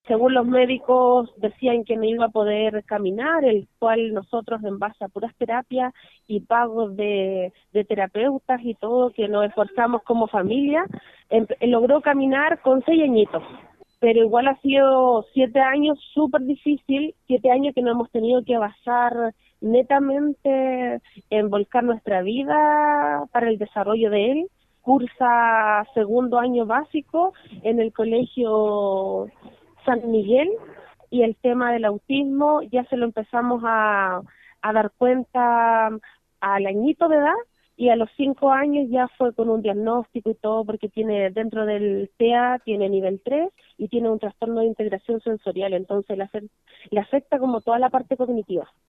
Según los médicos decían que no iba a poder caminar, el cual nosotros en base a puras terapias y pagos de terapeutas y todo, que nos esforzamos como familia, logró caminar con 6 añitos. Pero igual ha sido 7 años súper difícil, 7 años que nos hemos tenido que basar netamente en volcar nuestra vida para el desarrollo de él. Cursa segundo año básico en el colegio San Miguel, y el tema del autismo ya se lo empezamos a dar cuenta al añito de edad, y a los 5 años ya fue con un diagnóstico y todo, porque tiene dentro del TEA, tiene nivel 3 y tiene un trastorno de integración sensorial, entonces le afecta como toda la parte cognitiva.